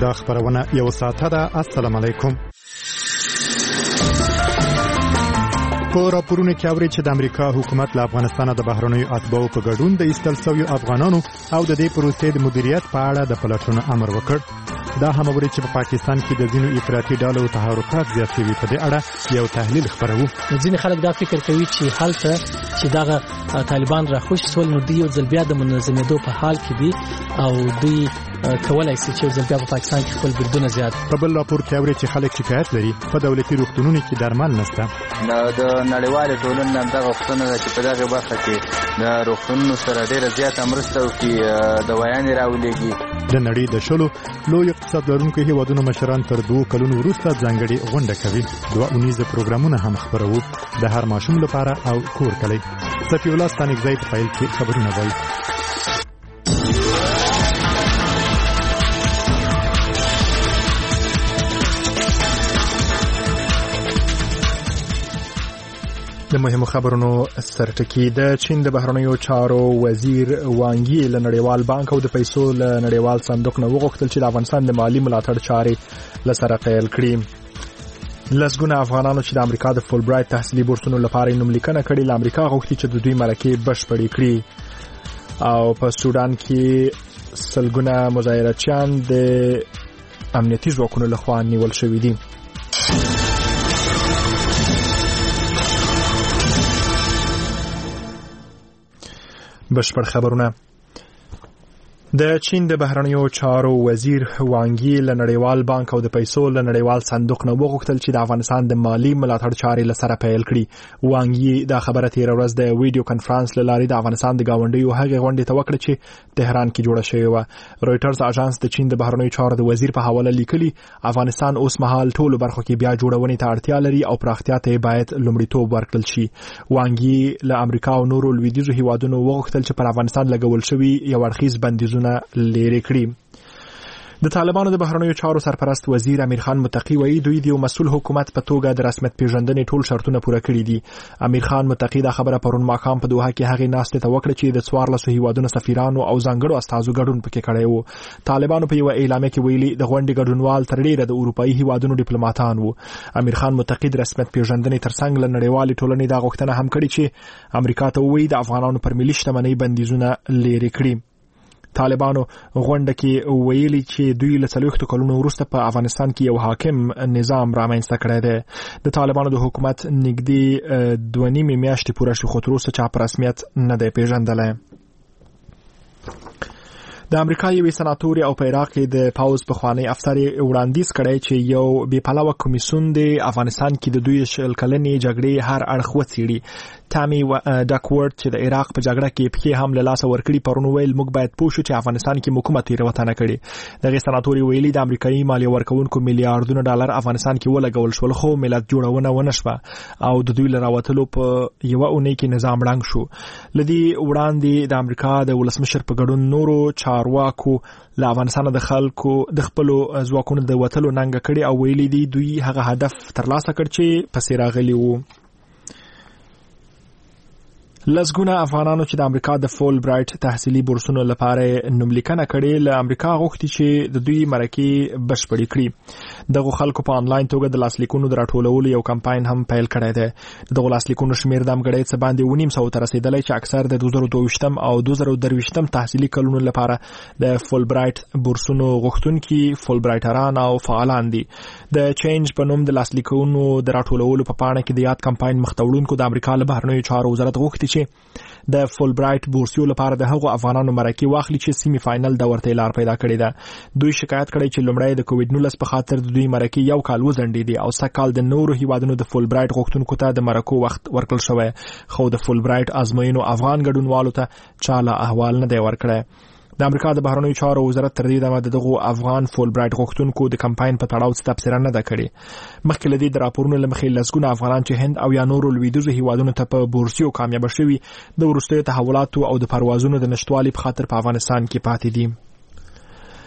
دا خبرونه یو ساعته ده. السلام علیکم. په راپورونو کې اوري چې د امریکا حکومت له افغانستان د بهرنیو اتباعو په ګډون د ایستل شویو افغانانو او د دې پروسې د مدیریت په اړه د پلټنو امر وکړ. دا هم اوري چې په پاکستان کې د ځینو افراطي ډلو تحرکات زیات شوي. په دې اړه یو تحلیل خبرو. ځینې خلک دا فکر کوي چې هلته چې دغه طالبان راخوش سول نو دی یو ځل بیا د منظمېدو په حال کې دي او دوی کولای شي چې ځل بیا په پاکستان کې خپل بردونه زیات. په بل راپور کې اوري چې خلک شکایت لري په دولتي روغتونونو کې درمل نشته. د نړیوالې ټولنې هم دغه غوښتنه ده چې په دغه برخه کې د روغتونونو سره ډېره زیاته مرسته وکړي، دوايانې راولېږي. د نړۍ د شلو لوی اقتصاد لرونکو هیوادونو مشران تر 2 کلونو وروسته ځانګړي غونډه کوي. 2 اونیزه پروګرامونه هم خبرو د هر ماشوم لپاره او کور کلی. صفی الله ستانګزی په فایل کې خبرونه وایي. د مهمو خبرونو سرټکی. د چین د بهرنیو چارو وزیر وانګ یی له نړیوال بانک او د پیسو له نړیوال صندوق نه وغوښتل چې د افغانستان د مالی ملاتړ چارې لسره پیل کړي. لسګونه افغانانو چې د امریکا د فول برایټ تحصیلي بورسونو لپاره نوم لیکنه کړې له امریکا غوښتي چې د دوی مرکه بشپړې کړي. او په سودان کې سلګونه مظاهرچیان د امنیتي ځواکونو لخوا نیول شوي دي. بشپړ خبرونه. د چین د بهرنیو چارو وزیر وانګ یی له نړیوال بانک او د پیسو له نړیوال صندوق نه وغوښتل چې د افغانستان د مالی ملاتړ چارې لسره پیل کړي. وانګ یی دا خبره تیر ورځ د ویډیو کانفرنس له لارې د افغانستان د گاونډیو هغه غونډې ته وکړه چې تهران کې جوړه شوې و. رويټرز اژانس د چین د بهرنیو چارو د وزیر په حواله لیکلي افغانستان اوس مهال ټولو برخو کې بیا جوړونې ته اړتیا لري او پراختیا ته باید لومړیتوب ورکړل شي. وانګ یی له امریکا او نورو لویدیځو هیوادونو وغوښتل چې پر افغانستان لګول شوی یو اړخیز بندیزونه لري کړی. د طالبانو د بهرنیو چارو سرپرست وزیر امیر خان متقی وایي دوی د مسؤل حکومت په توګه د رسمیت پیژندنې ټول شرطونه پوره کړي دي. امیر خان متقی دا خبره پرون ماښام په دوحه کې هغه ناستې ته وکړه چې د 14 هیوادونو سفیرانو او ځانګړو استازو ګډون پکې کړی وو. طالبانو په یو اعلامیه کې ویلي د غونډې ګډونوال تر ډیره د اروپאי هیوادونو ډیپلوماټان وو. امیر خان متقی د رسمیت پیژندنې ترڅنګ له نړیوالې ټولنې دا غوښتنه هم کړې چې امریکا ته وایي د افغانانو پر ملي شتمنۍ بندیزونه لري کړي. طالبانو غونډه کې ویلي چې دوی له 40 کلونو وروسته په افغانستان کې یو حاکم نظام رامنځته کړی دی. د طالبانو د حکومت نږدې 2.5 میاشتې پوره شو خو تر اوسه چا په رسمیت نه دی پیژندلی. د امریکا یو سناتور او په عراق کې د پاوز پخوانی افسر وړاندیز کړی چې یو بې پلوه کمیسیون د افغانستان کې د دوی شل کلنې جګړې هر اړخ وڅېړي. تامي ډاکورد چې د عراق په جګړه کې پخې هم له لاسه ورکړي پرون ویل موږ باید پوه شو چې افغانستان کې حکومت تیروتنه کړې. دغه سناتور ویلي د امریکایي مالیه ورکونکو میلیارډونو ډالر افغانستان کې ولګول شول خو ملت جوړونه ونه شوه او د دوی لراوتلو په یو اونۍ کې نظام ړنګ شو. لدی وړاندې د امریکا د ولسمشر په ګډون نورو چارواکو له افغانستان د خلکو د خپل ځواکونو د وټلو ننګ کړي او ویلي دي دوی هغه هدف ترلاسه کړ چې پسې راغلي وو. لسګونه افغانانو چې د امریکا د فول برایټ تحصیلي بورسونو لپاره نوم لیکنه کړي له امریکا غوښتي چې د دوی مرکه بشپړې کړي. دغه خلکو په انلاین توګه د لاسلیکونو د راټولولو یو کمپاین هم پیل کړی دی. دغه لاسلیکونو شمیر د امګړې څخه باندې 900 ته رسیدلی چې اکثر د 2022 او 2023 تحصیلي کلونو لپاره د فول برایټ بورسونو غوښتونکي فول برایټران او فعالان دي. د چینج په نوم د لاسلیکونو د راټولولو په پاڼه کې د یاد کمپاین مختوړونکو د امریکا له بهرنیو چارو وزارت غوښتي د فول برایټ بورسیو لپاره د هغو افغانانو مرکه واخلي چې سیمی فائنل د ورته لار پیدا کړی ده. دوی شکایت کړی چې لومړی د کووډ 19 په خاطر د دوی مرکه یو کال وزندې دي او سکهال د نورو هیوادونو د فول برایټ غوښتونکو ته د مرکو وخت ورکړل شوی خو د فول برایټ ازموینو افغان ګډونوالو ته چاله احوال نه دی ورکړی. د امریکا د بهرنیو چارو وزارت تر دې دمه دغه افغان فول برایټ غوښتونکو د کمپاین په تړاو څه تبصره نه ده کړې. مخکې له دې د راپورونو له مخې لسګونه افغانان چې هند او یا نورو لویدیځو هیوادونو ته په بورسیو کامیاب شوي د وروستیو تحولاتو او د پروازونو د نشټوالي په خاطر په افغانستان کې پاتې دي.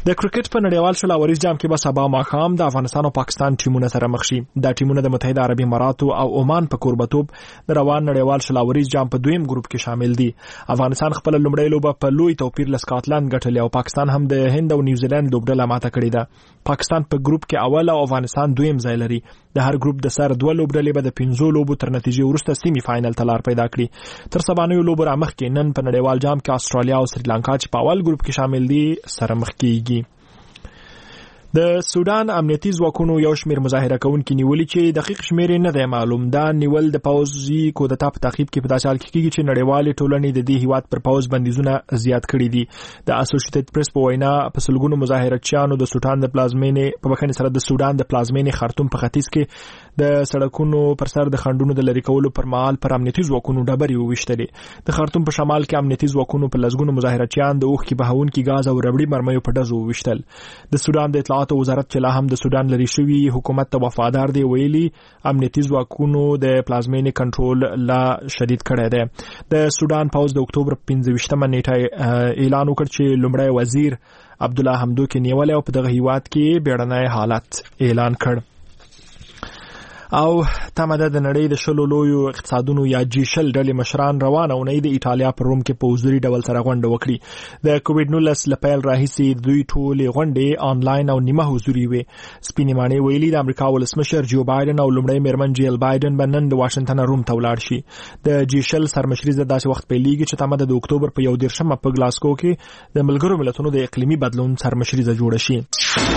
د کرکټ په نړیوال شلاوريز جام کې به سبا ماښام د افغانستان او پاکستان ټیمونه سره مخ شي. دا ټیمونه د متحده عربي اماراتو او عمان په کوربتوب د روان نړیوال شلاوريز جام په دویم ګروپ کې شامل دي. افغانستان خپل لومړی لوبه په لوی توپیر له سکاټلند ګټلې او پاکستان هم د هند او نیوزیلند لوبډله ماته کړې ده. پاکستان په ګروپ کې اول او افغانستان دویم ځای لري. د هر ګروپ د سر دوه لوبډلې به د 15 لوبو تر نتیجې وروسته سیمي فائنل ته لار پیدا کړي. تر سبانیو لوبو را مخکې نن په نړیوال جام کې استرالیا او سریلانکا چې په اول ګروپ کې شامل دي سره مخ کیږي. د سودان امنیتي ځواکونو یو شمېر مظاهره کوونکي نیولي چې دقیق شمېر نه دی معلوم. دا نیول د پوځي کودتا په تعقیب کې په داسې حال کې کیږي چې نړیوالې ټولنې د دې هیواد پر پوځ بندیزونه زیات کړي دي. د اسوسییټډ پریس په وینا په سلګونو مظاهرچیانو د سودان د پلازمینې په بخښنې سره د سودان د پلازمینې خرطوم په ختیځ کې د سړکونو پر سر د خنډونو د لري کولو پر مهال پر امنیتي ځواکونو ډبرې وویشتلې. د خرطوم په شمال کې امنیتي ځواکونو په لسګونو مظاهرچیان د اوښکې بهونکي غاز او ربړي مرمیو په ډزو وویشتل. د سودان د اطلاعاتو وزارت چې لا هم د سودان لري شوی حکومت ته وفادار دی ویلي امنیتي ځواکونو د پلازمینې کنټرول لا شدید کړی دی. د سودان پوځ د اکتوبر 15 نیټه اعلان وکړ چې لومړی وزیر عبدالله حمدوک نیولې او په دغه هیواد کې بیړنی حالت اعلان کړ. او تماده د نړۍ د شلو لویو اقتصادونو یا G20 ډلې مشران روانه اونۍ د ایټالیا په روم کې په حضوري ډول سره غونډه وکړي. د کووډ-19 لپاره راهیسې دوی ټولې غونډې آنلاین او نیمه حضوري وي. سپینې ماڼۍ ویلي د امریکا ولسمشر جو بایدن او لومړی میرمن جیل بایدن بنن د واشنگټن روم ته ولاړ شي. د G20 سرمشري د داسې وخت پیلېږي چې تماده د اکتوبر په 1 په ګلاسکو کې د ملګرو ملتونو د اقلیمي بدلون سرمشري جوړه شي.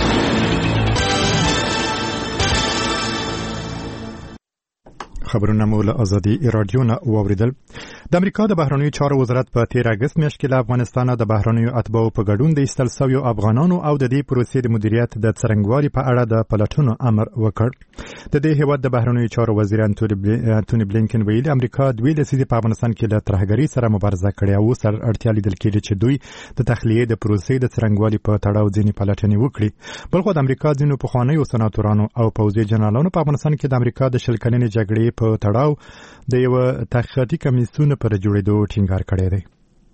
خبرونه مو له ازادي رادیو نه واوریدل. د امریکا د بهرنیو چارو وزارت په 13 اگست میاشت کې له افغانستان د بهرنیو اتباعو په ګډون د ایستل شویو افغانانو او د دې پروسې د مدیریت د څرنګوالي په اړه د پلټنو امر وکړ. د دې هیواد د بهرنیو چارو وزیر انټونی بلینکن ویلي امریکا د ویل سیدي په افغانستان کې له ترهګرۍ سره مبارزه کړې او سر اړتیا لیدل کېږي چې دوی د تخلیې د پروسې د څرنګوالي په تړاو ځینې پلټنې وکړي. بلخو د امریکا ځینو پخوانیو سناتورانو او پوځي جنرالانو په افغانستان کې د امریکا د 20 کلنې جګړې په تړاو د یو تحقیقاتي کمیسیون پر جوړېدو ټینګار کړی دی.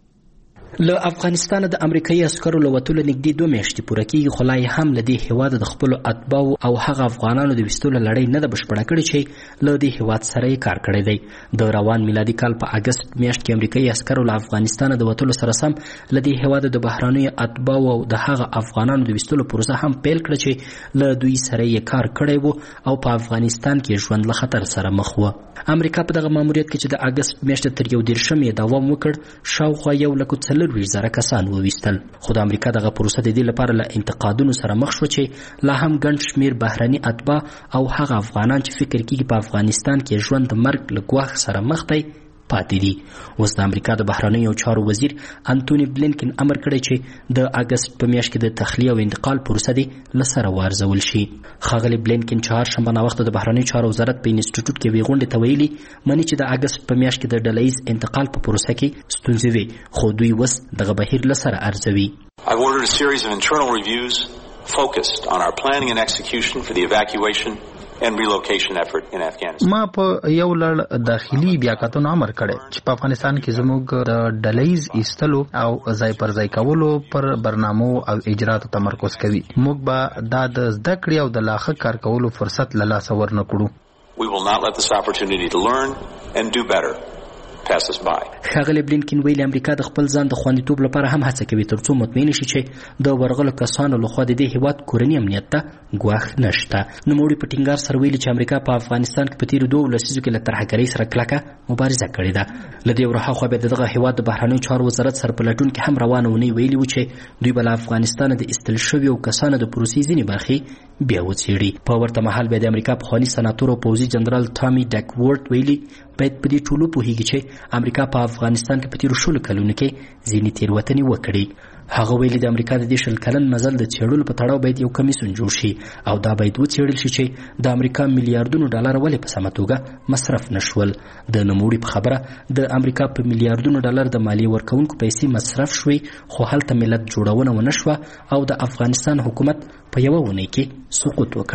له افغانستان د امریکایي عسکرو له وتلو نږدې 2 میاشتې پوره کېږي، خو لا هم له دې هیواد د خپلو اتباعو او هغه افغانانو د ویستلو لړۍ نه ده بشپړه کړې چې له دې هیواد سره یې کار کړی دی. د روان میلادي کال په اګست میاشت کې امریکایي عسکرو له افغانستان د وتلو سره سم له دې هیواد د بهرنیو اتباعو او د هغه افغانانو د ویستلو پروسه هم پیل کړه چې له دوی سره یې کار کړی وو او په افغانستان کې ژوند له خطر سره مخ وو. امریکا په دغه ماموریت کې چې د اګست میاشتې تر 11 دوام وکړ، شاوخوا 1,40,000 کسان وویستل. خو د امریکا دغه پروسه د دې لپاره له انتقادونو سره مخ شو چې لا هم ګڼ شمېر بهرني اتباع او هغه افغانان چې فکر کوي په افغانستان کې ژوند د مرګ له ګواښ سره مخ دی پاتې دي. اوس د امریکا د بهرنیو چارو وزیر انټونی بلینکن امر کړی چې د اګست په میاشت کې د تخلیه او انتقال پروسه دې له سره وارزول شي. ښاغلی بلینکن چهارشنبه ناوخته د بهرنیو چارو وزارت په انسټیټیوټ کې یوې غونډې ته ویلي مني چې د اګست په میاشت کې د ډلهییز انتقال په پروسه کې ستونزې وي، خو دوی اوس دغه بهیر له سره ارزوي. I've ordered a series of internal reviews focused on our planning and execution for the evacuation and relocation effort in Afghanistan. ما په یو لړ داخلي بیاکتنو امر کړی چې په افغانستان کې زموږ د ډلهییز ایستلو او ځای پر ځای کولو پر برنامو او اجراتو تمرکز کوي. موږ به دا د زده کړې او د لاښه کار کولو فرصت له لاسه ورنه کړو. We will not let this opportunity to learn and do better pass us by. ښاغلی بلینکن ویلي امریکا د خپل ځان د خوندیتوب لپاره هم هڅه کوي ترڅو مطمئن شي چې د ورغلو کسانو لخوا د دې هیواد کورني امنیت ته ګواښ نشته. نوموړي په ټینګار سره ویلي چې امریکا په افغانستان کې په تیرو 2 لسیزو کې له ترهګرۍ سره کلکه مبارزه کړې ده. له دې ورهاخوا بیا دغه هیواد د بهرنیو چارو وزارت سرپلټونکي هم روانه اونۍ ویلي وو چې دوی به له افغانستانه د ایستل شویو کسانو د پروسې ځینې برخې بیا وڅېړي. په ورته مهال بیا د امریکا پخواني سناتور او پوځي جنرال ټامي ډکورټ ویلي باید په دې ټولو پوهیږي چې امریکا په افغانستان کې په تیرو 10 کلونو کې ځینې تېروتنې وکړي. هغه ویلي د امریکا د دې 10 کلن مزل د څېړلو په تړاو باید یو کمیسیون جوړ شي او دا باید وڅېړل شي چې د امریکا میلیارډونو ډالر ولې په سمه توګه مصرف نشول. د نوموړي په خبره د امریکا په میلیارډونو ډالر د مالیې ورکوونکو پیسې مصرف شوې، خو هلته ملت جوړونه ونه شوه او د افغانستان حکومت په یوه اونۍ کې سقوط وکړ.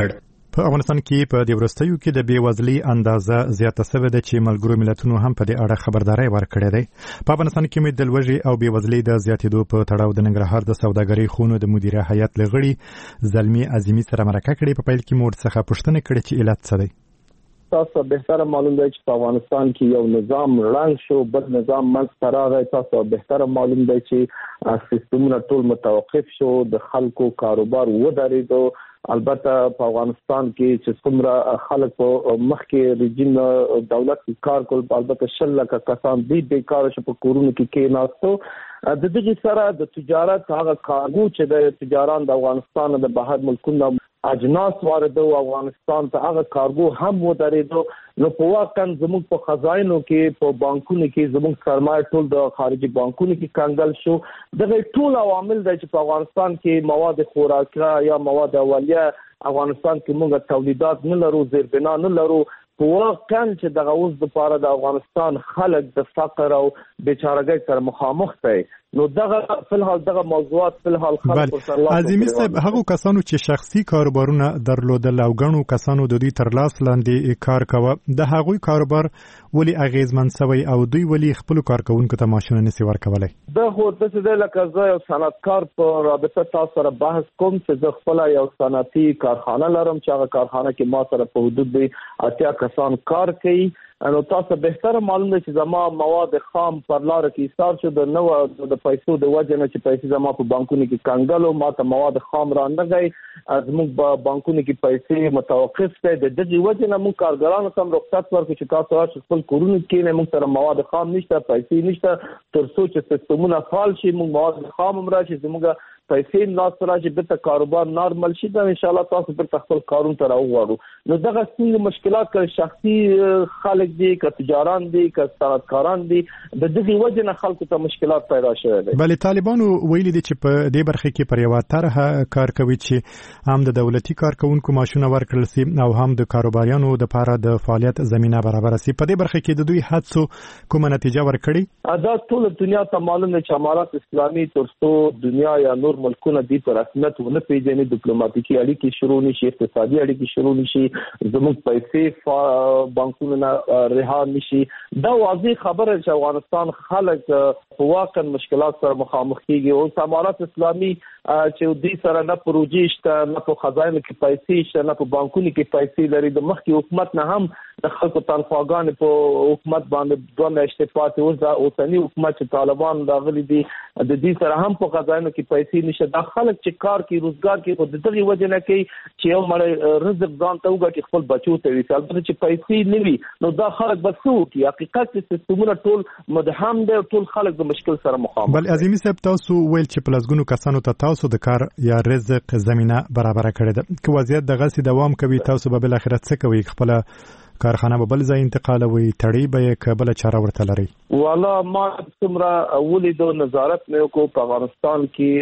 په افغانستان کې په دې وروستیو کې د بېوزلۍ اندازه زیاته شوې ده چې ملګرو ملتونو هم په دې اړه خبرداری ورکړې ده. په افغانستان کې د لوږې او بېوزلۍ د زیاتېدو په تړاو د ننګرهار د سوداګرۍ خونو د مدیره هیئت لغړي زلمي عظیمي سره مرکه کړې. په پیل کې مو ورڅخه پوښتنه کړې چې علت څه دی. تاسو بهتره معلوم دی چې په افغانستان کې یو نظام رنګ شو، بل نظام منځته راغی. تاسو بهتره معلوم دی چې سیستمونه ټول متوقف شو، د خلکو کاروبار ودرېدو. البته په افغانستان کې چې څومره خلک په مخکې رژیم دولت کار کول، البته 10 لک کسان دې بیکار شو په کورونو کې کېناستو. د دې سره د تجارت هغه کارګو چې د تجاران د افغانستان د بهر ملکونو اجناس واردو افغانستان ته هغه کارګو هم ودرېدو. نو په واقع زموږ په خزاینو کې په بانکونو کې زموږ سرمایه ټول د خارجي بانکونو کې کنګل شو. دغه ټول عوامل د چې په افغانستان کې مواد خوراکي یا مواد اولیه افغانستان کې موږ تولیدات نه لرو، زیربنا نه لرو. په واقع چې دغه اوس د پاره د افغانستان خلک د فقر او بیچارهګۍ سره مخامخ دي. نو دغه فلحال دغه موضوعات فلحال خلک سره عظیمي صاحب هغه کسانو چې شخصي کاروبارونه درلودل او غنو کسانو د دوی تر لاس لاندې کار کاوه، د هغوی کاروبار ولی اغیزمن شوی او دوی ولی خپل کارکونکو ته ماشونه نسی ورکولای؟ د هو د څه لکه زه یو صنعتکار په رابطه تاسو سره بحث کوم چې زه خپل یو صنعتي کارخانه لرم چې هغه کارخانه کې ما سره په حدود 80 کسان کار کوي. نو تاسو بهتره معلوم دی چې زما مواد خام پر لار کې ایثار شو، د نو د پیسو د وجه نه چې پیسې زما په بانکونو کې کنګلو، ما ته مواد خام را نه غي، زموږ په بانکونو کې پیسې متوقف دي. د دې وجه نه موږ کارګرانو ته رخصت ورکړو چې تاسو راشي خپل کورونو کې نه، موږ سره مواد خام نشته، پیسې نشته. تر څو چې سیستمونه فعال شي موږ مواد خام هم راشي، زموږ پیسې ناس راځي به کاروبار نارمل شي، دا ان شاء الله تاسو پر خپل کارون ته راوړو. نو دغه څنګه مشکلات کړي شخصي خلک دي که تجاران دي که صنعتکاران دي، د دې وجه نه خلکو ته مشکلات پیدا شوي دي. بلې طالبانو ویلي دي چې په دې برخه کې پر یو طرح کار کوي چې هم د دولتي کارکونکو ماشونه ورکړل شي او هم د کاروباریانو د لپاره د فعالیت زمينه برابر شي. په دې برخه کې د دوی هڅو کومه نتیجه ورکړي؟ دا ټول دنیا ته معلوم دی چې امارات اسلامي ترڅو دنیا یا نور ملکونه دي پر رسمیت ونه پیژني، ډیپلوماټیکي اړیکې شروع نشي، اقتصادي اړیکې شروع نشي، زموږ پیسې بانکونو نه رها نشي. دا واضح خبره چې افغانستان خلک په واقع مشکلات سره مخامخ کیږي. او امارات اسلامي چې دوی سره نه پروژې شته، نه په خزاینو کې پیسې شته، نه په بانکونو کې پیسې لري. د مخکې حکومت نه هم د خلکو تنخواګانې په حکومت باندې 2 میاشتې پاتې، اوس دا اوسنی حکومت چې طالبان راغلي دي د دې سره هم په خزاینو کې پیسې نشته. دا خلک چې کار کوي روزګار کوي خو د دې وجه نه کوي چې یو مړ رزق ځان ته وګټي خپل بچو ته وي. البته چې پیسې نه وي نو دا خلک بس کوي. حقیقت چې سیستمونه ټول مدهم دي، ټول خلک د مشکل سره مخامخ. بل عظیمي صاحب تاسو ویل چې پلازګونو کسانو ته تاسو د کار یا رزق زمينه برابر کړی ده. که وضعیت دغه سي دوام کوي تاسو به بل اخرت څه کوي؟ خپل کارخانه به بل ځای انتقالوي، تړي به قبل چاره ورته لري؟ والا ما څومره ولیدو نظارت مې وکړو په افغانستان کې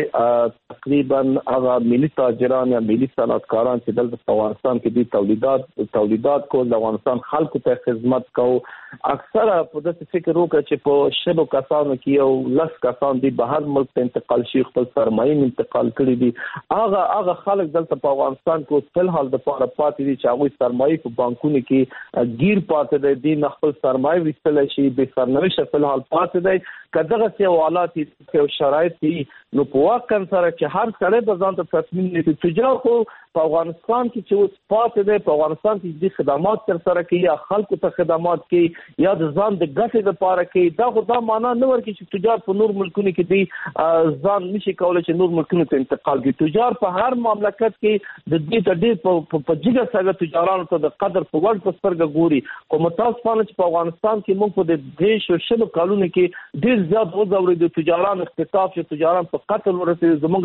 تقریبا هغه ملي تاجران یا ملي صنعتکاران چې دلته په افغانستان کې دي تولیدات کول، د افغانستان خلکو ته خدمت کوو. اکثره په داسې فکر وکړه چې په 100 کسانو کې یو 10 کسان دي بهر ملک ته انتقال شي، خپل سرمایه انتقال کړي دي. هغه خلک دلته په افغانستان کې فلحال د پاره پاتې دي چې هغه سرمایه په بانکونو کې گیر پاتې دي، نه خپل سرمایه وستل شي، به سرنوشت فلحال پاتې دي. کداغه سی حالات او شرایط دي نو په واقع سره چې هر سره به ځان ته تصمیم نیسي. تجارت خو په افغانستان کې چې اوس پاتې دی، په افغانستان کې د خدمات تر سره کوي یا خلکو ته خدمات کوي یا د ځان د ګټې لپاره کوي. دا خو دا معنا نه ورکړي چې تجارت په نور ملکونو کې دی ځان نشي کولای چې نور ملکونو ته انتقال کړي. تجارت په هر مملکت کې د دې تدې په جګه سره تجارانو ته د قدر په وړ پسترګه ګوري. کوم تاسو چې په افغانستان کې موږ په دې شوشلو کالونو کې ډېر زیات وځوري د تجاران اختطاف چې تجاران په قتل ورسېږي. زموږ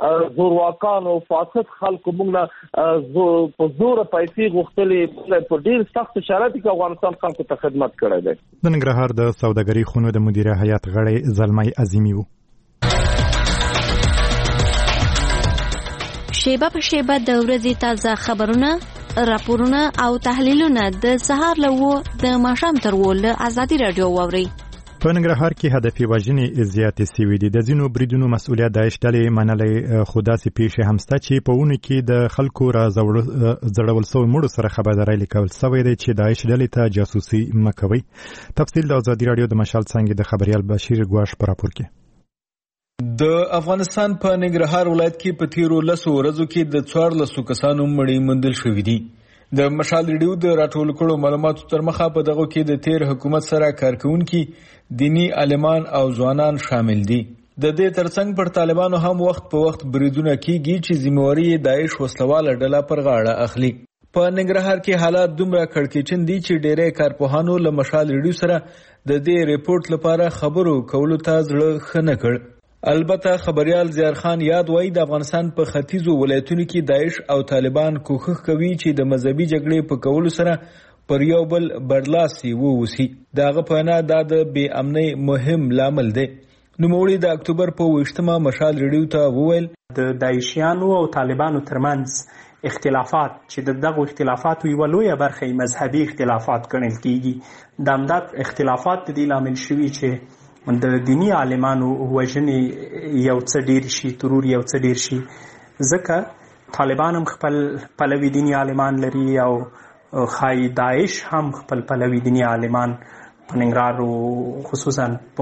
زورواکان او فاسد خلکو موږ په زور پیسې غوښتلې په ډېر سخت شرایطو کې افغانستان خلکو ته خدمت کړی دی. د ننګرهار د سوداګرۍ خونو د مدیره هیئت غړی زلمی عظیمي وو. شیبه په شیبه د ورځې تازه خبرونه، راپورونه او تحلیلونه د سهار له 9 د ماښام تر 10 له ازادي رادیو واوري. په ننګرهار کې هدفي وژنې زیاتې شوې دي. د ځینو بریدونو مسؤلیت داعش ډلې منلې، خو داسې پیښې هم شته چې په اونۍ کې د خلکو را زړول شوي مړو سره خبرداری لیکل شوې ده چې داعش ډلې ته جاسوسي مه کوئ. تفصیل د ازادي راډیو د مشال څانګې د خبريال بشیر ګواش په راپور کې. د افغانستان په ننګرهار ولایت کې په تیرو 10 ورځو کې د 14 کسانو مړي موندل شوي دي. د مشال ریډیو د راټول کړو معلوماتو تر مخه په دغه کې د تیر حکومت سره کارکونکي دینی عالمان او ځوانان شامل دي. د دې ترڅنګ پر طالبانو هم وخت په وخت بریدونه کیږي چې ذمہواری داعش وسلواله ډله پر غاړه اخلي. په ننګرهار کې حالات دومره کړکېچن دي چې ډېرې کارپوهانو له مشال ریډیو سره د دې ریپورت لپاره خبرو کولو ته زړه ښه نه کړ. البته خبريال زیار خان یاد وایي د افغانستان په ختیځو ولایتونو کې داعش او طالبان کوښښ کوي چې د مذهبي جګړې په کولو سره پر یو بل برلاسي ووسی. داغه په نه د بې امنۍ مهم لامل دی. نوموړي د اکتوبر په 28مه مشال ریډیو ته وویل د داعشیانو او طالبانو ترمنځ اختلافات چې دغه اختلافات یو لوی برخه مذهبي اختلافات ګڼل کیږي. د همدغه اختلافات د لامل شوي چې د دینی عالمانو وژنې یو څه ډیر شي، ترور یو څه ډیر شي، ځکه طالبان هم خپل پلوي دینی عالمان لري او خای داعش هم خپل پلوي دینی عالمان په ننګرهار او خصوصا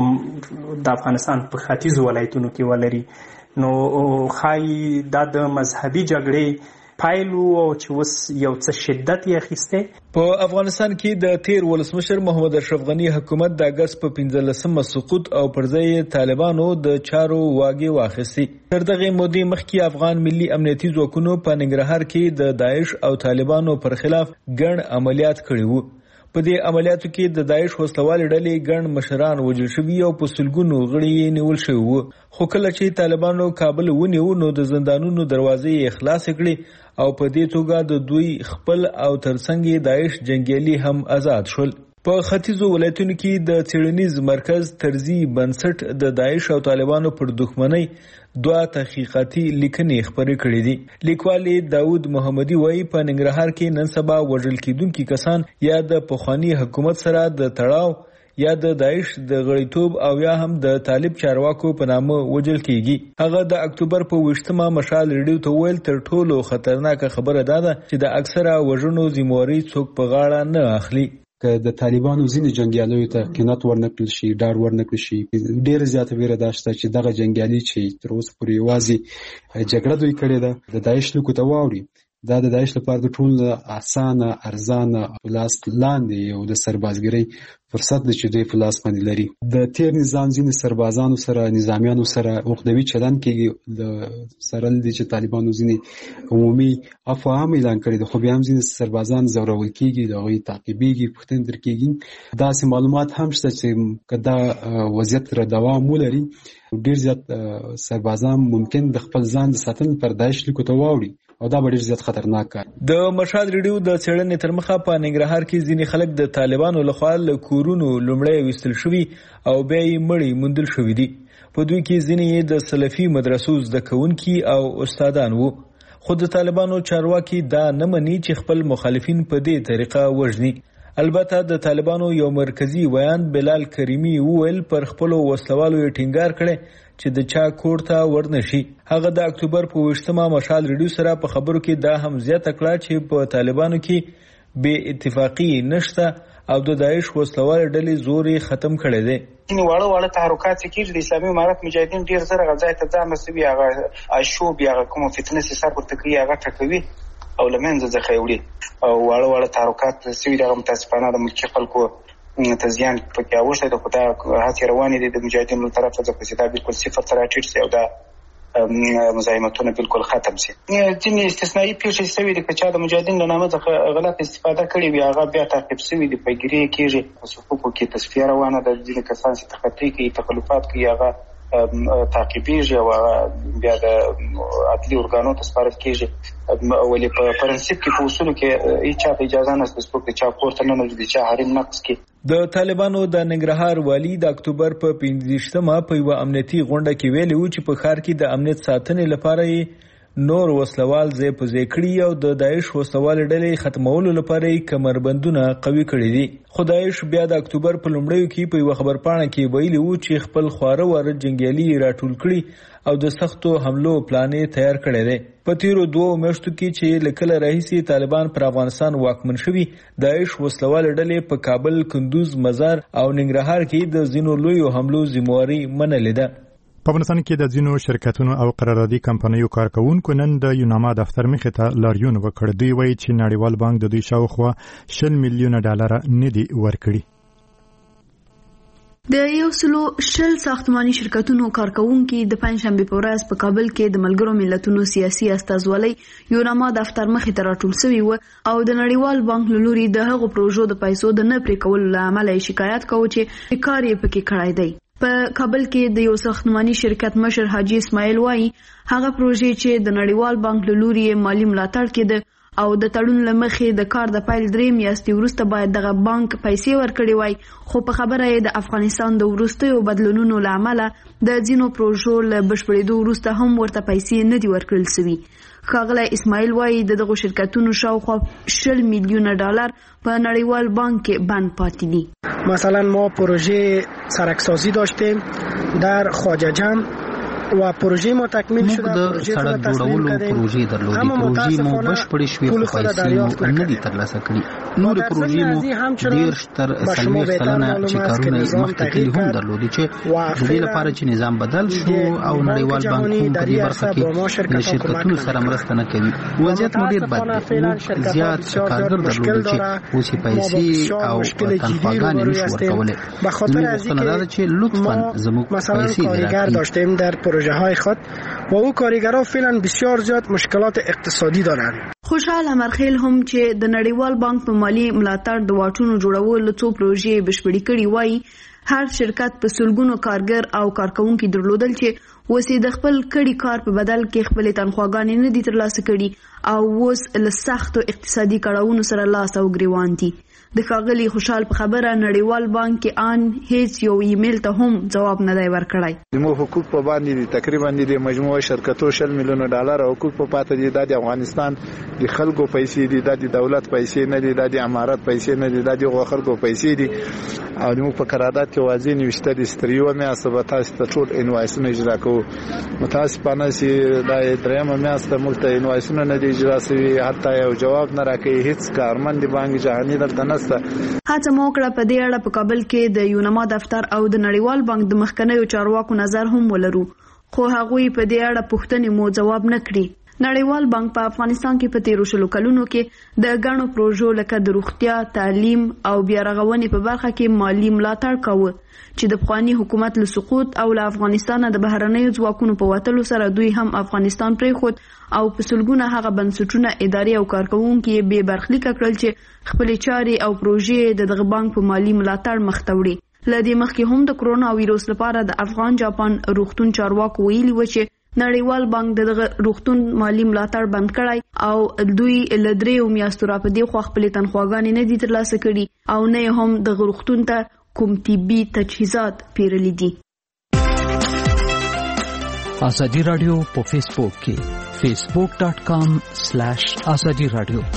د افغانستان په ختیځو ولایتونو کې ولري. نو خای د مذهبي جګړې پایلو او چې اوس یو څه شدت یې اخیسته. په افغانستان کې د تیر ولسمشر محمد اشرف غنی حکومت د اگست په 15مه سقوط او پرځای طالبانو د چارو واګي واخیستي. تر دغه مودې مخکې افغان ملي امنیتي ځواکونو په ننګرهار کې د داعش او طالبانو پر خلاف ګڼ عملیات کړي وو. په دې عملیاتو کې د داعش وسلوالې ډلې ګڼ مشران وژل شوي او په سلګونو غړي نیول شوي وو. خو کله چې طالبانو کابل ونیو نو د زندانونو دروازې خلاص کړي او په دې توګه د دوی خپل او ترڅنګ داعش جنگیالي هم آزاد شول. په ختیځو ولایتونو کې د څېړنیز مرکز ترزی بنسټ د داعش او طالبانو پر دښمنۍ 2 تحقیقاتي لیکنې خپرې کړې دي. لیکوال داود محمدي وایي په ننګرهار کې نن سبا وژل کېدونکي کسان یا د پخوانی حکومت سره د تړاو یا د داعش د غړیتوب او یا هم د طالب چارواکو په نامه وژل کیږي. هغه د اکتوبر په 28مه مشال ریډیو ته ویل تر ټولو خطرناکه خبره ده چې د اکثره وژنو ذمہواری څوک په غاړه نه اخلي. که د طالبانو ځینې جنگیالیو ته قناعت ورنکړل شي، ډار ورنکړل شي، ډېر زیاته ویره ده چې دغه جنگیالي چې تر اوسه پورې یوازې جګړه دوی کړې ده د داعش لیکو ته واوري. دا د داعش لپاره د ټولو اسانه ارزانه لاس لاندې یو د سربازګرۍ فرصت دی چې دوی په لاس باندې لري. د تیر نظام ځینې سربازانو سره نظامیانو سره عقدوي چلند کېږي. د سره دي چې طالبانو ځینې عمومي عفو هم اعلان کړی دی، خو بیا هم ځینې سربازان زورول کېږي، د هغوی تعقیبېږي، پوښتنې ترې کېږي. داسې معلومات هم شته چې که دا وضعیت را دوام ولري ډېر زیات سربازان ممکن د خپل ځان د ساتنې لپاره داعش لیکو ته واوړي او دا ډېر زیات خطرناک کار. د مشال ریډیو د څېړنې تر مخه په ننګرهار کې ځینې خلک د طالبانو لخوا له کورونو لومړی ویستل شوي او بیا یې مړي موندل شوي دي. په دوی کې ځینې د سلفي مدرسو زده کوونکي او استادان وو. خو د طالبانو چارواکي دا نه مني چې خپل مخالفین په دې طریقه وژني. البته د طالبانو یو مرکزی ویان بلال کریمی وویل پر خپلو وسلوالو یې ټینګار کړی چې د چا کور ته ورنشي. هغه د اکتوبر په 28مه مشال ریډیو سره په خبرو کې دا هم زیاته کړه چې په طالبانو کې بې اتفاقی نشته او د داعش وسلوال ډلې زور ختم کړي دي. ځینې واړه تحرکات کېږي د اسلامي امارت مجاهدین ډیر زر غځای ته ځان رسوي، هغه اشوب یا کوم فتنه سي سر ورته کوي، هغه ټکوي او لمنځه ځخه وړي او واړه تحرکات سوي د متاسفانه د ملکي خلکو تزیان پکې اوښته د خدای هڅې روانې دي د مجاهدینو طرف ته ځکه چې دا بالکل صفر ته راټیټ شي او دا مزاحمتونه بالکل ختم شي. ځینې استثنایی پیښې شوي دي چې د مجاهدینو له نامه څخه غلط استفاده کړې وي، هغه بیا تعقیب شوي دي، پیګیري کېږي، په صفوفو کې تصفیه روانه ده، ځینې کسان چې تخطي کوي، تخلفات کوي، هغه تعقیبېږي او بیا د عدلي ارګانو ته سپارل کېږي. ولې په پرنسپ کې په اصولو کې هیڅ چاته اجازه نشته څوک د چا کور ته ننوځي، د چا حریم نقض کړي. د طالبانو د ننګرهار والی د اکتوبر په 15مه په یوه امنیتي غونډه کې ویلي و چې په ښار کې د امنیت ساتنې لپاره یې نور وسلوال ځای په ځای کړي او د داعش وسلوال ډلې ختمولو لپاره کمربندونه قوي کړي دي. خو داعش بیا د اکتوبر په لومړیو کې په یو خبرپاڼه کې ویلي وو چې خپل خواره واره جنگیالي راټول کړي او د سختو حملو پلان تیار کړی دی. په تیرو 2 میاشتو کې چې لکه راهیسي طالبان پر افغانستان واکمن شوي، داعش وسلوال ډلې په کابل، کندوز، مزار او ننګرهار کې د ځینو لویو حملو ذمہواري منلې ده. په افغانستان کې د ځینو شرکتونو او قراردادي کمپنیو کارکونکو نن د یوناما دفتر مخې ته لاریون وکړ. دوی وایي چې نړیوال بانک د دوی شاوخوا $100 میلیونه نه دي ورکړي. د 110 ساختماني شرکتونو کارکونکو د پنځشنبه په ورځ په کابل کې د ملګرو ملتونو سیاسي استازولۍ یوناما دفتر مخې ته راټول شوي و او د نړیوال بانک له لوري د هغو پروژو د پیسو د نه پرې کولو له امله شکایت کوي چې کار یې پکې کړی دی. په کابل کې د یو ساختماني شرکت مشر حاجی اسماعیل وایي هغه پروژې چې د نړیوال بانک له لوري مالی ملاتړ کېده او د تړون لمخې د کار د پیل 3 میاشتې وروسته باید دغه بانک پیسې ورکړي وای، خو په خبره یې د افغانستان د وروستیو بدلونونو له امله د ځینو پروژو له بشپړېدو وروسته هم ورته پیسې نه دي ورکړل شوي. ښاغلی اسماعیل وایي د دغو شرکتونو شاوخوا $100 میلیونه په نړیوال بانک کې بند پاتې دي. مثلا ما پروژه سرکسازی داشتیم در خواجه جمع و پروژه ما تکمیل شده، پروژه سړک جوړولو پروژې درلودې، پروژې مو بشپړې شوې خو پیسې مو نه دي ترلاسه کړي. نور پروژې مو 10 تر 40 کلونه چې کارونه یې مخکې کړي هم درلودي چې د دې لپاره چې نظام بدل شو او نړیوال بانک هم په دې برخه کې د شرکتونو سره مرسته نه کوي. وضعیت مو ډېر بد دی. موږ زیات کارګر درلودل چې اوس یې پیسې او تنخواګانې نشو ورکولی. زموږ غوښتنه دا ده چې لطفا زموږ پیسې در پروژه های خود و او کارگرها فعلا بسیار زیاد مشکلات اقتصادی دارند. خوشحال امرخیل هم چې د نړیوال بانک په مالی ملاتړ د واټونو جوړولو څو پروژې بشپړې کړي وایي هر شرکت په سلګونو کارګر او کارکونکو درلودل چې وسې د خپل کړي کار په بدل کې خپل تنخواګانې نه دي ترلاسه کړي او اوس له سختو اقتصادي کړاوونو سره لاس او ګریوان دي. د ښاغلي خوشحال په خبره نړیوال بانک کې ان هیڅ یو ایمیل ته هم جواب نه دی ورکړی. زموږ حقوق په باندې دي تقریبا د مجموعه شرکتو $100 میلیونه حقوق په پاته دي. د افغانستان د خلکو پیسې دي، د دولت پیسې نه دي، د امارات پیسې نه دي، د خلکو پیسې دي او موږ په قرارداد کې واضح نوشته دي ستریو میاشته به تاسو ته ټول انوایسونه اجرا کوو. متاسفانه چې د درېمه میاشته موږ ته انوایسونه نه دي اجرا شوي، حتی یو جواب نه راکوي. هیڅ کارمند بانک جهاني درته نشته. هڅه مو کړه په دې اړه په کابل کې د یوناما دفتر او د نړیوال بانک د مخکنیو چارواکو نظر هم ولرو، خو هغوی په دې اړه پوښتنې مو جواب نه کړي. نړیوال بانک په افغانستان کې په 13 کلونو کې د غاڼو پروژو لکه د روغتیا، تعلیم او بیا رغونې په برخه کې مالی ملاتړ کاوه چې د افغاني حکومت له سقوط او له افغانستان د بهرنیو ځواکونو په وټلو سره دوی هم افغانستان پرېښود او په سلګونه هغه بنسټونه، ادارې او کارکونکو یې بې برخلیک کړل چې خپل چاري او پروژې د دغه بانک په مالی ملاتړ مخ ته وړي. لدې مخکې هم د کرونا وایروس لپاره د افغان جاپان روغتون چارواکو ویلي و چې نړیوال بانک دغه روغتون مالی ملاتړ بند کړی او دوی له 3 میاشتو را په دې خو خپل تنخواګانې نه دي ترلاسه کړي او نه هم د روغتون ته کوم طبي تجهیزات پیرلي دي. ازادي رادیو په فیسبوک کې facebook.com/azadi radio.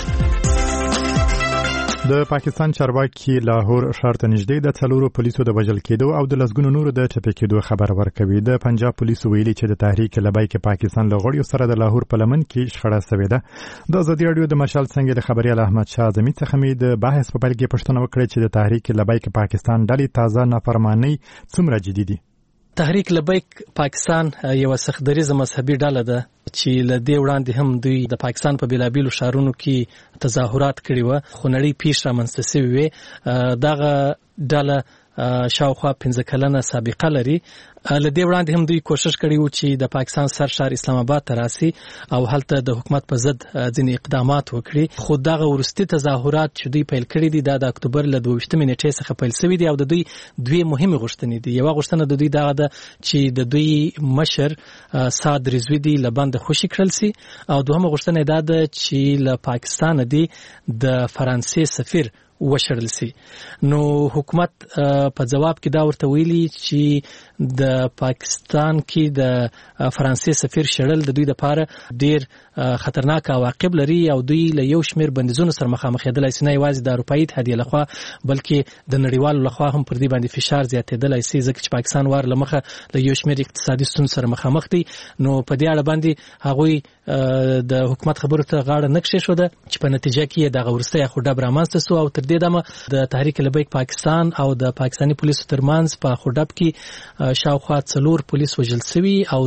د پاکستان چارواکي لاهور ښار ته نږدې د 4 پولیسو د وژل کېدو او د لسګونو نورو د ټپي کېدو خبر ورکوي. د پنجاب پولیسو ویلي چې د تحریک لبیک پاکستان له غړیو سره د لاهور په لمن کې شخړه شوې ده. د ازادي رادیو د مشال څنګه د خبريال احمد شاه اعظمي څخه مې د بحث په پیل کې پوښتنه وکړه چې د تحریک لبیک پاکستان ډلې تازه نافرمانی څومره جدي دي. تحریک لبیک پاکستان یو سختدریزه مذهبي ډله ده چې له دې وړاندې هم دوی د پاکستان په بلابیلو شهرونو کې تظاهرات کړي و، خو نړۍ پیش رامنځته شوې وې. دغه ډله شاوخوا 15 کلنه سابقه لري. له دې وړاندې هم دوی کوشش کړی و چې د پاکستان سرشار اسلام آباد ته راسي او هلته د حکومت په ضد ځینې اقدامات وکړي، خو دغه ورستي تظاهرات چې دوی پیل کړي دي د اکتوبر له 22 نیټې څخه پیل شوي دي او د دوی دوه مهمه غوښتنې دي. یو غوښتنه د دوی دغه ده چې د دوی مشر سعد رضوی دی لبند خوشي کړل سي او دوهمه غوښتنه دا ده چې له پاکستان دی د فرانسې سفیر وشړل سي. نو حکومت په جواب کې دا ورته ویلي چې د پاکستان کې د فرانسې سفیر شړل د دوی لپاره ډیر خطرناک عواقب لري او دوی له یو شمېر بندیزونو سره مخامخ کېدلای شي، نه یوازې د اروپایي اتحادیې لخوا بلکې د نړیوالو لخوا هم پر دې باندې فشار زیاتېدلی شي، ځکه چې پاکستان وار له مخه له یو شمېر اقتصادي ستونزو سره مخامخ دي. نو په دې اړه باندې هغوی د حکومت خبرو ته غاړه نه کښېښوده چې په نتیجه کې دغه وروستی خودب رامنځته سو او تر دې دمه د تحریک لبیک پاکستان او د پاکستاني پولیسو ترمنځ په خودب کې شاوخوا 4 پولیس وژل شوي او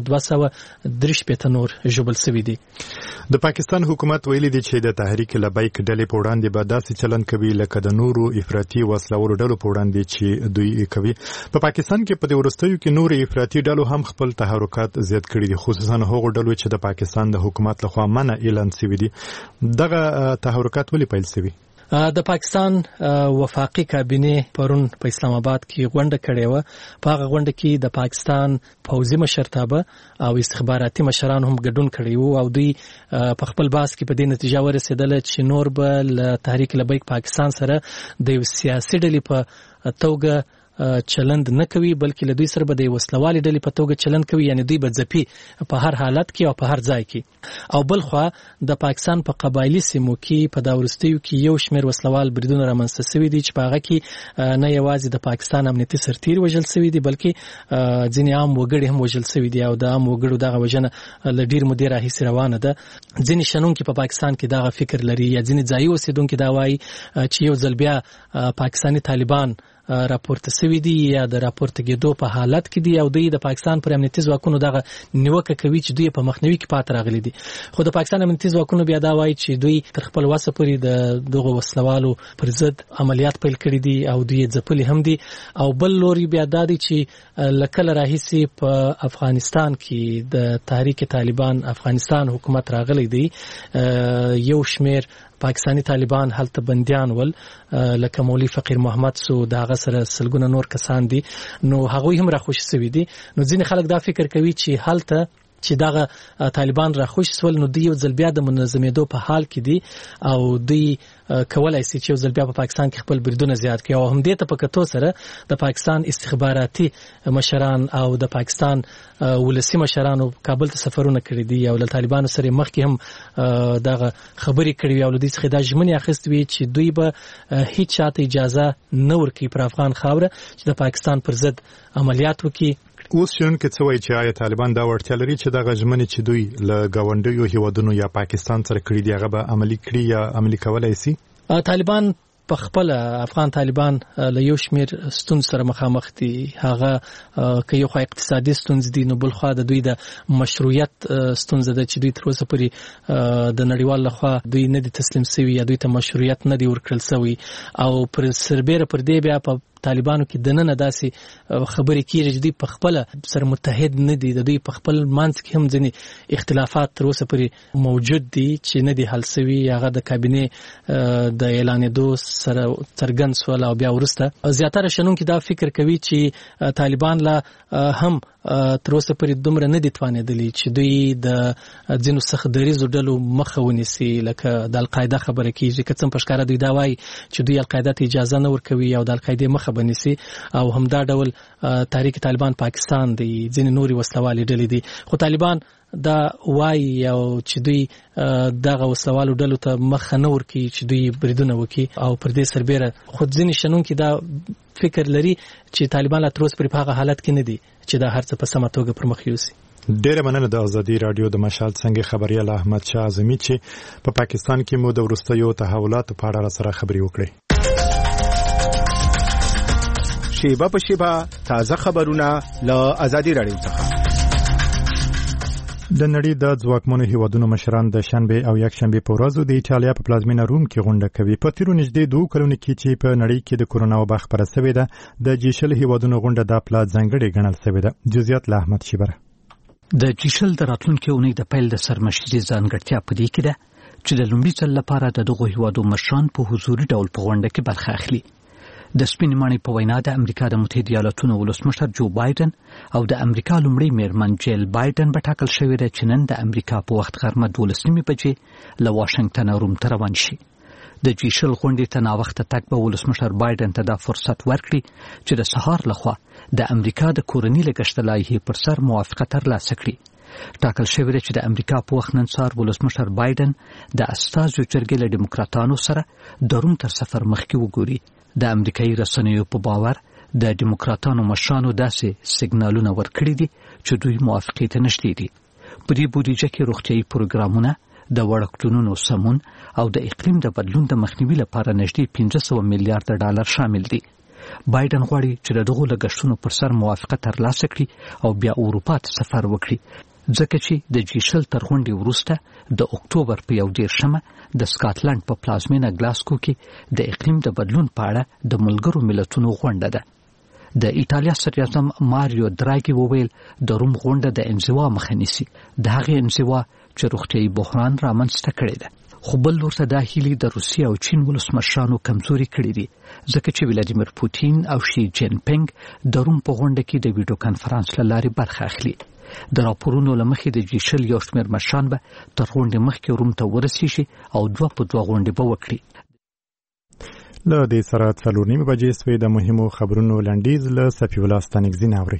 243 نور ژوبل شوي دي. د پاکستان حکومت ویلي دی چې د تحریک لبیک ډلې په وړاندې به داسې چلند کوي لکه د نورو افراطي وسلوالو ډلو په وړاندې چې دوی کوي. په پاکستان کې په دې وروستیو کې نور افراطي ډلو هم خپل تحرکات زیات کړي دي، خصوصا هغو ډلو چې د پاکستان د حکومت لخوا منع اعلان شوي دي. دغه تحرکات ولې پیل شوي؟ د پاکستان وفاقي کابینه پرون په اسلام آباد کې غونډه کړې و. په هغه غونډه کې د پاکستان پوځي مشرتابه او استخباراتي مشران هم ګډون کړی وو او دوی په خپل بحث کې په دې نتیجه ورسېدل چې نور به له تحریک لبیک پاکستان سره د یو سیاسي ډلې په توګه چلند نه کوي، بلکې له دوی سره به د وسلوالي ډلې په توګه چلند کوي، یعنی دوی به ځپي په هر حالت کې او په هر ځای کې. او بل خوا د پاکستان په قبایلی سیمو کې په دا وروستیو کې یو شمېر وسلوال بریدونه رامنځته شوي دي چې په هغه کې نه یوازې د پاکستان امنیتي سرتیر وژل شوي دي بلکې ځینې عام وګړي هم وژل شوي دي او د عام وګړو دغه وژنه له ډېر مودې راهیسې روانه ده. ځینې شنونکي په پاکستان کې دغه فکر لري یا ځینې ځایي اوسېدونکي دا وایي چې یو ځل بیا پاکستاني طالبان راپورته شوي دي یا د راپورته کېدو په حالت کې دي او دوی د پاکستان پر امنیتي ځواکونو دغه نیوکه کوي چې دوی په مخنیوي کې پاتې راغلي دي. خو د پاکستان امنیتي ځواکونو بیا دا وایي چې دوی تر خپل وسه پورې د دغه وسلوالو پر ضد عملیات پیل کړي دي او دوی ځپلي هم دي. او بل لوري بیا دا دی چې له کله راهیسې په افغانستان کې د تحریک طالبان افغانستان حکومت راغلی دی، یو شمېر پاکستانی طالبان هلته بندیان ول لکه مولوی فقیر محمد سو دغه سره سلګونه نور کسان دي، نو هغوی هم راخوش شوي دي. نو ځینې خلک دا فکر کوي چې هلته چې دغه طالبان راخوش سول نو دوی یو ځل بیا د منظمېدو په حال کې دي او دوی کولای شي چې یو ځل بیا په پاکستان کې خپل بریدونه زیات کړي. او همدې ته په کتو سره د پاکستان استخباراتي مشران او د پاکستان ولسی مشرانو کابل ته سفرونه کړي دي او له طالبانو سره مخکې هم دغه خبرې کړي وي او له دې څخه دا ژمنې اخیستې وي چې دوی به هیڅ چاته اجازه نه ورکوي پر افغان خاوره چې د پاکستان پر ضد عملیات وکړي. اوس شنونکي څه وایي چې آیا طالبان دا وړتیا لري چې دغه ژمنې چې دوی له ګاونډیو هیوادونو یا پاکستان سره کړي دي هغه به عملي کړي یا عملي کولای شي؟ طالبان په خپل افغان طالبان له یو شمېر ستونزو سره مخامخ دي. هغه که یو خوا اقتصادي ستونزې دي نو بل خوا د دوی د مشروعیت ستونزه ده چې دوی تر اوسه پورې د نړیوال لخوا دوی نه دي تسلیم شوي یا دوی ته مشروعیت نه دی ورکړل شوی او پر سربیره پر دې بیا په طالبانو کې دننه داسې خبرې کیږي چې دوی په خپل سره متحد نه دي، د دوی په خپل منځ کې هم ځینې اختلافات تر اوسه پورې موجود دي چې نه دي حل شوي. هغه د کابینې د اعلانېدو سره څرګند شول او بیا وروسته زیاتره شنونکي دا فکر کوي چې طالبان لا هم تر اوسه پورې دومره نه دي توانېدلي چې دوی د ځینو سخت دریځو ډلو مخه ونیسي، لکه د القاعده خبره کیږي که څه په ښکاره دوی دا وایي چې دوی القاعده ته اجازه نه ورکوي او د القاعدې مخه بنیسي او همدا ډول تحریک طالبان پاکستان دی، ځینې نورې وسلوالې ډلې دي. خو طالبان دا وایي او چې دوی دغه وسلوالو ډلو ته مخه نه ورکوي چې دوی بریدونه وکړي او پر دې سربیره خو ځینې شنونکي دا فکر لري چې طالبان لا تر اوسه پورې په هغه حالت کې نه دي چې دا هر څه په سمه توګه پر مخ یوسي. ډېره مننه د ازادي رادیو د مشال څنګه خبريال احمد شاه اعظمي چې په پاکستان کې مو د وروستیو تحولاتو په اړه سره خبري وکړي. شیبه په شیبه تازه خبرونه له ازادي رادیو څخه. د نړۍ د ځواکمنو هیوادونو مشران د شنبه او یک شنبه په ورځو د ایټالیا په پلازمینه روم کې غونډه کوي. په تیرو نږدې 2 کلونو کې چې په نړۍ کې د کورونا وبا خپره شوې ده، د جیشل هیوادونو غونډه د پلا ځانګړې ګڼل شوې ده. جزئیات له احمد شیبره. د جیشل د راتلونکي اونۍ د پیل د سرمشري ځانګړتیا په دې کې ده چې د لومړي ځل لپاره د دغو هیوادو مشران په حضوري ډول په غونډه کې برخه اخلي. د سپینې ماڼۍ په وینا د امریکا د متحده ایالاتونو ولسمشر جو بایدن او د امریکا لومړی میرمن جیل بایدن به ټاکل شوې ده چې نن د امریکا په وخت غرمه 12 بجې له واشنگټن روم ته روان شي. د جیشل غونډې ته ناوخته تګ به ولسمشر بایدن ته دا فرصت ورکړي چې د سهار لخوا د امریکا د کورني لګښت لایحې پر سر موافقه ترلاسه کړي. ټاکل شوې ده چې د امریکا په وخت نن سهار ولسمشر بایدن د استازو جرګې له ډیموکراتانو سره د روم تر سفر مخکې وګوري. د امریکایي رسنیو په باور د ډیموکراتانو مشرانو داسې سیګنالونه ورکړي دي چې دوی موافقې ته نږدې دي. په دې بودیجه کې روغتیايي پروګرامونه، د وړکتونونو سمون او د اقلیم د بدلون د مخنیوي لپاره نږدې 500 میلیارډ ډالر شامل دي. بایدن غواړي چې دغه لګښتونو پر سر موافقه ترلاسه کړي او بیا اروپا ته سفر وکړي، ځکه چې د جیشل تر غونډې وروسته د اکتوبر په 1 د سکاټلند په پلازمینه ګلاسکو کې د اقلیم د بدلون په اړه د ملګرو ملتونو غونډه ده. د ایټالیا صدر اعظم ماریو دراګي وویل د روم غونډه د انزوا مخه نیسي، د هغې انزوا چې روغتیايي بحران رامنځته کړی ده. خو بل لورته دا هیلې د روسیې او چین ولسمشرانو کمزوري کړي دي، ځکه چې ولادیمیر پوتین او شي جین پینګ د روم په غونډه کې د ویډیو کانفرنس له لارې برخه اخلي. د راپورونو له مخې د جیشل یو شمېر مشران به تر غونډې مخکې روم ته ورسیږي او 2 په 2 غونډې به وکړي. له دې سره 4:30 بجې سوې د مهمو خبرونو لنډیز له صفي الله ستانکزین اوري.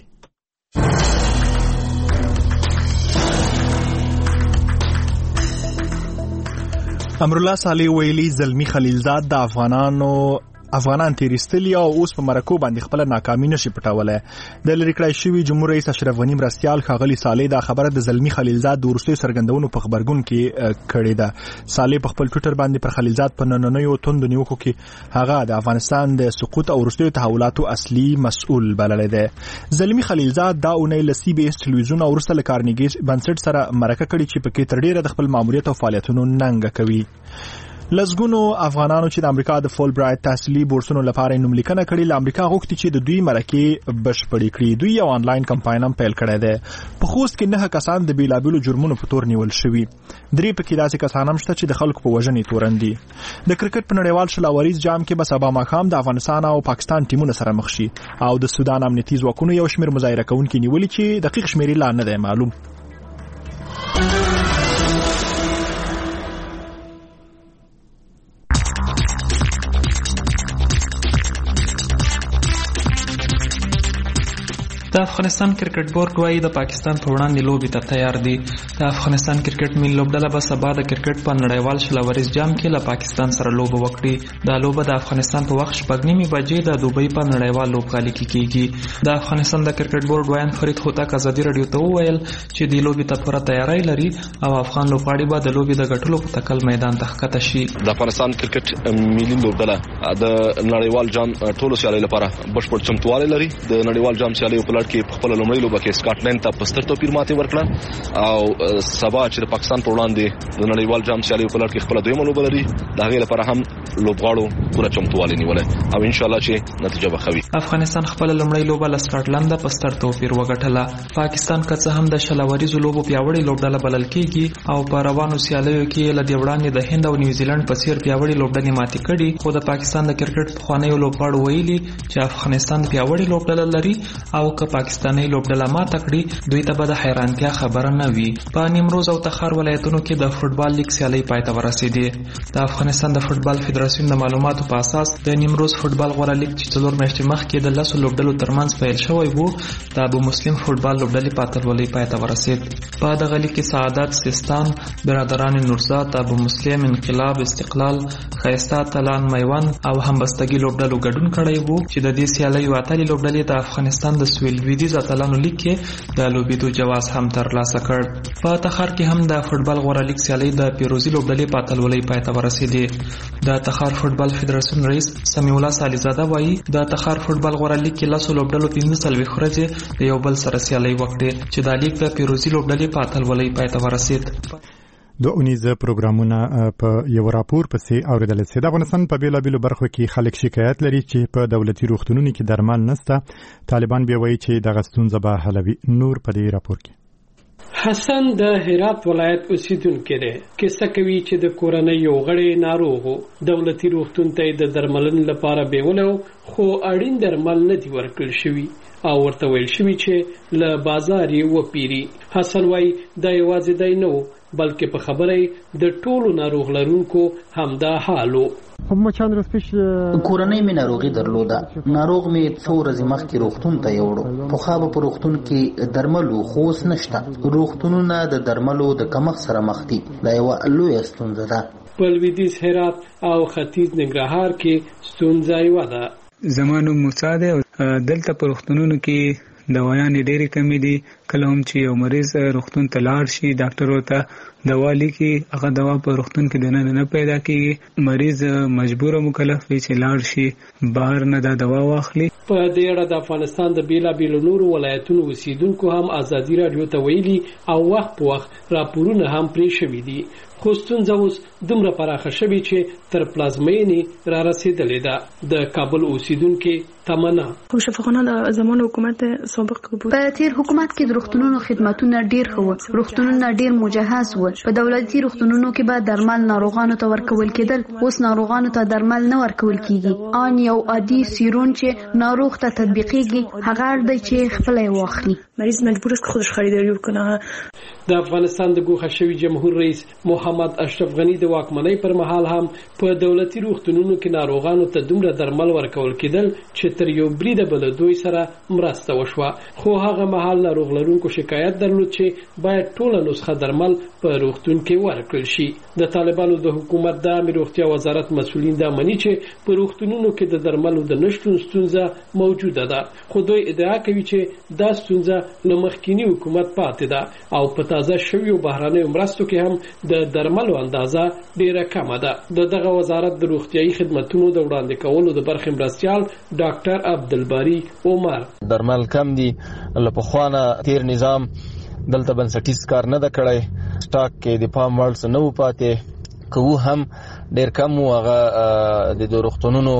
امرالله صالح ویلي زلمی خلیلزاد د افغانان تیرستلی او اوس په مرکو باندې خپل ناکامي نشي پټولای. د لری کړای شوی جمهور رئیس اشرف غنی مرستيال ښاغلي صالح دا خبره د زلمی خلیلزاد د ورستي سرګندونو په خبرګون کې کړې ده. صالح په خپل ټوئیټر باندې پر خلیلزاد په نننیو توند نیوکو کې هغه د افغانستان د سقوط او ورستي تحولاتو اصلي مسؤل بللی دی. زلمی خلیلزاد دا اونۍ له سی بي اس ټلویزیون او ورسره کارنیګي بنسټ سره مرکه کړې چې په کې تر ډیره د خپل ماموریت او فعالیتونو ننګ کوي. لزګونو افغانانو چې د امریکا د فول برایټ تحصیلي بورسونو لپاره نوملیکنه کړې له امریکا غوښتي چې د دوی مرکې بشپړې کړي. دوی یو آنلاین کمپاین هم پیل کړی دی. په خوست کې 9 کسان د بیلابیلو جرمونو په تور نیول شوي. 3 پکې داسې کسان هم شته چې د خلکو په وژنې تورن دي. د کرکټ په نړیوال شلاوریز جام کې به سبا ماښام د افغانستان او پاکستان ټیمونه سره مخ شي او د سودان امنیتي ځواکونو یو شمېر مظاهره کوونکي نیولي چې دقیق شمېرې لا نه دی معلوم. د افغانستان کرکټ بورډ وايي د پاکستان په وړاندې لوبې ته تیار دي. د افغانستان کرکټ ملي لوبډله به سبا د کرکټ په نړیوال شلاوریز جام کې له پاکستان سره لوبه وکړي. دا لوبه د افغانستان په وخت 9:30 بجې د دوبۍ په نړیوال لوبغالي کې کیږي. د افغانستان د کرکټ بورډ وایي فرید هوتک ازادي رادیو ته وویل چې د لوبې ته پوره تیاری لري او افغان لوبغاړي به د لوبې د ګټلو په تکل میدان ته ښکته شي. د افغانستان کرکټ ملي لوبډله د نړیوال جام ټولو سیالیو لپاره بشپړ چمتووالی لري. د نړیوال جام سیالیو په لړ کې خپل لومړی لوبه کې سکاټلند ته په ستر توپیر ماتې ورکړه او سبا چې د پاکستان په وړاندې د نړیوال جام سیالیو په لړ کې خپل دویمه لوبه لري. د هغې لپاره هم لوبغاړو پوره چمتووالی نیولی او ان شاء الله چې نتیجه به ښه وي. افغانستان خپل لومړی لوبه له سکاټلند په ستر توپیر وګټله. پاکستان که څه هم د شلاوریزو لوبو پیاوړې لوبډله بلل کېږي او په روانو سیالیو کې له دې وړاندې د هند او نیوزیلند په څیر پیاوړې لوبډلې ماتې کړي، خو د پاکستان د کرکټ پخوانیو لوبغاړو ویلي چې افغانستان پیاوړې لوبډله لري او که پاکستاني لوبډله ماته کړي دوی ته به د حیرانتیا خبره نه وي. په نیمروز او تخار ولایتونو کې د فوټبال لیګ سیالۍ پای ته ورسېدې. د افغانستان د فوټبال فدراسیون د معلوماتو په اساس د نیمروز فوټبال غوره لیګ چې 4 میاشتې مخکې د 10 لوبډلو ترمنځ پیل شوی وو د ابو مسلم فوټبال لوبډلې په اتلولۍ پای ته ورسېد. په دغه لیګ کې سعادت، سیستان، برادران نورزاد، ابو مسلم، انقلاب، استقلال، ښایسته اتلان، میوند او همبستګي لوبډلو ګډون کړی وو چې د دې سیالیو اتلې لوبډلې د افغانستان د سویل لویدیځ اتلانو لیګ کې د لوبېدو جواز هم ترلاسه کړ. په تخار کې هم د فوټبال غوره لیګ سیالۍ د پیروزي لوبډلې په اتلولۍ پای ته ورسېدې. د تخار فوټبال فدراسیون رئیس سمیع الله صالحزاده وایي د تخار فوټبال غوره لیګ کې 10 لوبډلو 15 ورځې د یو بل سره سیالۍ وکړې چې د لیګ د پیروزي لوبډلې په اتلولۍ پای ته ورسېد. د اونیزه پروګرامونه په یو راپور پسې اوریدل شوی. د افغانستان په بیلابیلو برخو کې خلک شکایت لري چې په دولتي روغتونونو کې درمل نشته. طالبان بیا وایي چې دغه ستونزه به حلوي. نور په دې راپور کې حسن د هرات ولایت اوسیدونکی دی. کیسه کوي چې د کورنۍ یو غړی ناروغ دولتي روغتون ته د درملنې لپاره بیولو خو اړین درمل نه دي ورکړل شوي او ورته ویل شوی چې له بازار یې وپیری. حسن وای دا یوازې دی نه بلکې په خبره د ټولو ناروغ لرونکو همدا حالو. کورنۍ مې ناروغي درلوده. ناروغ مې څو ورځې مخکې روغتون ته یوړو. پخوا به په روغتون کې درملو خو اوس نشته. روغتونونه د درملو د کمښت سره مخ دي. دا یوه لویه ستونزه ده. په لویدیځ هرات او ختیځ ننګرهار کې ستونزه یوه ده. زما نوم موسی دی. دلته په روغتونونو کې دوايانې ډېرې کمې دي. کله هم چې یو مریض روغتون ته لاړ شي ډاکټر ورته دوا لیکي، هغه دوا په روغتون کې دننه نه پیدا کېږي. مریض مجبور او مکلف وي چې لاړ شي بهر نه دا دوا واخلي. په دې اړه د افغانستان د بیلابیلو نورو ولایتونو اوسیدونکو هم ازادي راډیو ته ویلي او وخت په وخت راپورونه هم پرې شوي دي. خو ستونزه اوس دومره پراخه شوې چې تر پلازمینې را رسېدلې ده. د کابل اوسیدونکو تمنا شفاخانه د زمانه حکومت سابق په تیر حکومت کې د روغتونونو خدماتونه ډیر ښه، روغتونونه ډیر مجهز و. په دولتي روغتونونو کې به درمل ناروغانو ته ورکول کېدل، اوس ناروغانو ته درمل نه ورکول کېږي. ان یو عادي سیرون چې ناروغ ته تطبیقېږي هغه دی چې خپل یې واخلي. مریض مجبور است که خودش خریداری وکنه. د افغانستان د ګوښه شوي جمهور رئیس محمد اشرف غنی د واکمنۍ پر مهال هم په دولتي روغتونونو کې ناروغانو ته دومره درمل ورکول کېدل چې تر یو بریده به له دوی سره مرسته وشوه. خو هغه مهال ناروغ لرونکو شکایت درلود چې باید ټوله نسخه درمل په روغتون کې ورکړل شي. د طالبانو د حکومت د عامه روغتیا وزارت مسؤلین دا مني چې په روغتونونو کې د درملو د نشټون ستونزه موجوده ده. خو دوی ادعا کوي چې دا ستونزه له مخکینی حکومت پاتې ده او په تازه شویو بهرانیو مرستو کې هم د درملو اندازه ډیره کمه ده. دغه وزارت د روغتیايي خدماتو د وړاندې کولو د برخې مرستیال ډاکټر عبدالباری عمر درمل کم دي. له پخوانه تیر نظام دلته بنسټیز کار نه د کړی. سټاک کې د پام وړ څه نه و پاتې، کوو هم ډیر کم و. هغه د روغتونونو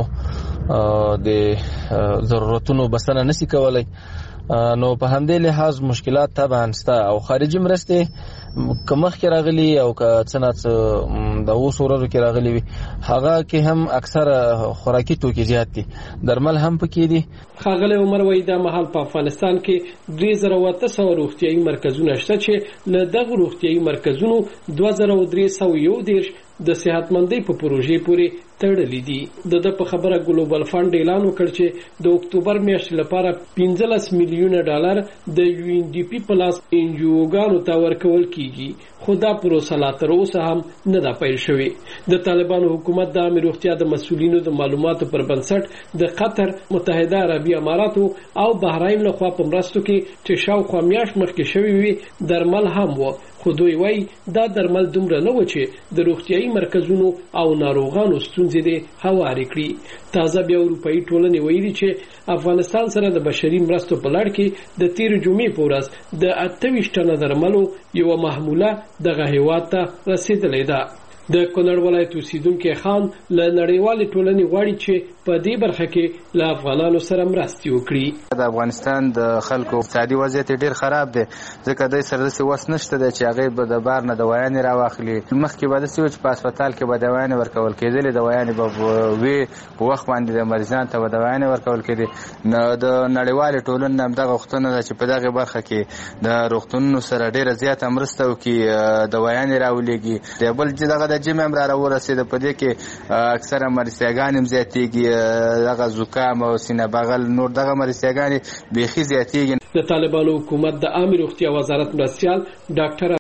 د ضرورتونو بسنه نسی کولای. نو په همدې لحاظ مشکلات طبعا شته او خارجي مرستې کمخ کې راغلي او که څه نه د اوس ورځو کې راغلي وي هغه کې هم اکثر خوراکي توکي زیات دي، درمل هم پکې دي. ښاغلی عمر وایي دا مهال په افغانستان کې 3800 روغتیايي مرکزونه شته چې له دغو روغتیايي مرکزونو 2311 د صحتمندۍ په پروژې پورې تړلې دي. د په خبره ګلوبل فند اعلان وکړ چې د اکتوبر میاشتې لپاره 15 میلیونه ډالر د یو ان ډي پی پلاس انجیوګانو ته ورکول کیږي. خو دا پروسه لا تر اوسه هم نه ده پیل شوې. د طالبانو حکومت د عامه روغتیا د مسؤلینو د معلوماتو پر بنسټ د قطر، متحده عربي اماراتو او بحرین لخوا په مرستو کې چې شاوخوا میاشت مخکې شوي وي درمل هم و. خو دوی وایي دا درمل دومره نه و چې د روغتیايي مرکزونو او ناروغانو ستونزې دې هوارې کړي. تازه بیا اروپایي ټولنې ویلي چې افغانستان سره د بشري مرستو په لړ کې د تیر جمعې په ورځ د 28 ټنه درملو یوه محموله دغه هیواد ته رسېدلې ده. د کونړ ولایت اوسیدونکي خان له نړیوالې ټولنې غواړي چې په دې برخه کې له افغانانو سره مرستې وکړي. د افغانستان د خلکو اقتصادي وضعیت ډیر خراب دی، ځکه دوی سره داسې وس نشته دی چې هغوی به د بار نه دوايانې راواخلي. مخکې به داسې و چې په هسپتال کې به دوايانې ورکول کېدلې، دوايانې به وي په وخت باندې د مریضانو ته به دوايانې ورکول کېدې. د نړیوالې ټولنې همدغه غوښتنه ده چې په دغه برخه کې د روغتونونو سره ډیره زیاته مرسته وکړي، دوايانې راولېږي. بل چې دغه د جمع هم را ورسېده، په دې کې اکثره مرستیاګانې هم زیاتېږي، دغه زکام او سینه بغل نور دغه مرستیاګانې بیخي زیاتېږي. د طالبانو حکومت د عامه روغتیا وزارت مرستیال ډاکټر